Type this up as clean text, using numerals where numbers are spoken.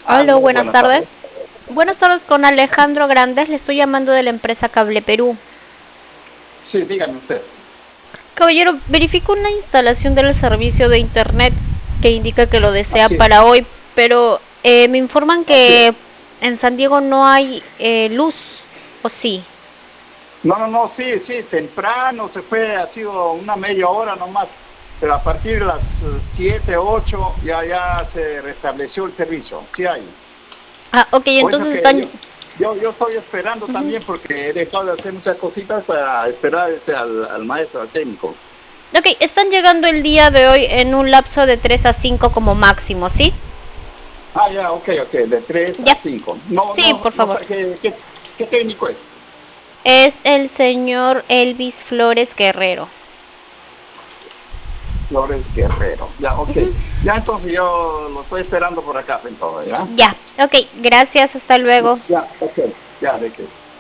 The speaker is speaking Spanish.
Hola, Aló, buenas buenas tardes. tardes. Buenas tardes con Alejandro Grandes, le estoy llamando de la empresa Cable Perú. Sí, dígame usted. Caballero, verifico una instalación del servicio de internet que indica que lo desea Así es, para hoy, pero me informan así que es. en San Diego no hay luz, ¿o sí? No, no, no, sí, sí, temprano se fue, ha sido una media hora nomás, pero a partir de las 7, 8 ya se restableció el servicio, sí hay. Ah, ok, Por eso entonces que están, yo estoy esperando también porque he dejado de hacer muchas cositas para esperar al maestro, al técnico. ok, están llegando el día de hoy en un lapso de 3 a 5 como máximo, ¿sí? Ah, ya, ok, ok, de 3 a Ya. 5. No, Sí, no, por no favor. sé qué técnico es. Es el señor Elvis Flores Guerrero. Flores Guerrero. Ya, ok. Ya entonces yo lo estoy esperando por acá, entonces, ¿ya? Ya, ok, gracias, hasta luego. Ya, ok. Ya, de qué.